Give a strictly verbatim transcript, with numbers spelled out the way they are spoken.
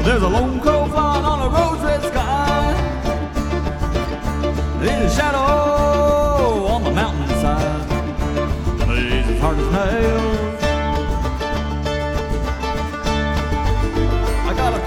There's a lone crow flying on a rose red sky. In the shadow